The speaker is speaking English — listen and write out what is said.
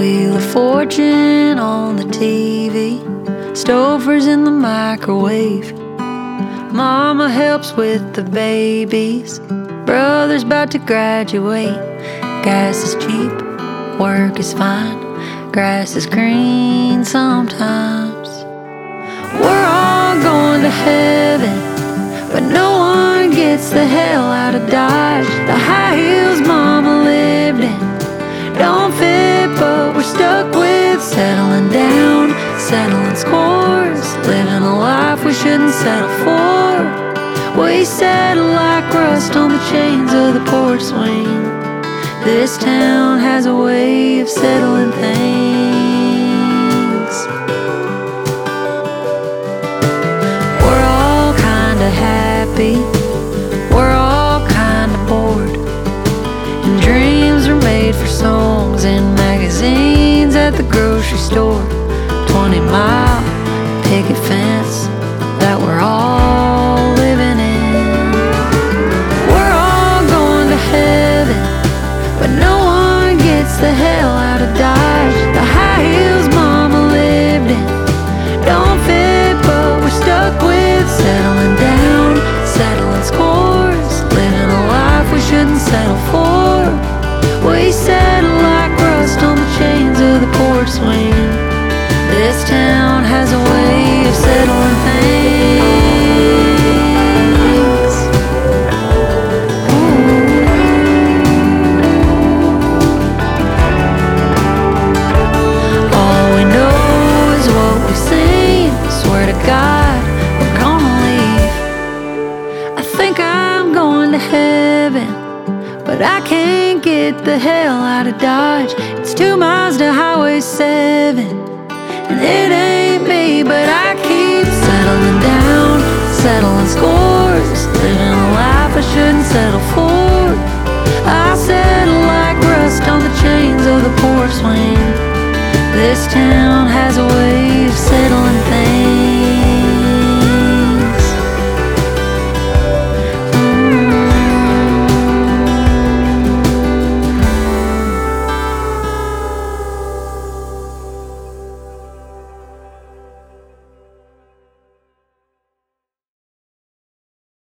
Wheel of Fortune on the TV, Stouffer's in the microwave. Mama helps with the babies, brother's about to graduate. Gas is cheap, work is fine, grass is green sometimes. We're all going to heaven, but no one gets the hell out of Dodge. The high heels Mama lived in don't fit, but we're stuck with settling down, settling scores, living a life we shouldn't settle for. We settle like rust on the chains of the porch swing. This town has a way of settling things. We're all kinda happy, we're all kinda bored, and dreams are made for songs and magazines at the grocery store. 20-mile picket fence that we're all living in. We're all going to heaven, but no one gets the hell out of Dodge. The high heels Mama lived in don't fit, but we're stuck with settling down, settling scores, living a life we shouldn't settle for. We settle like rust on the chains of the porch swing. This town has a way of settling things. All we know is what we've seen. Swear to God, we're gonna leave. I think I'm going to heaven, but I can't get the hell out of Dodge. It's 2 miles to Highway 7, and it ain't me, but I keep settling down, settling scores, living a life I shouldn't settle for. I settle like rust on the chains of the porch swing. This town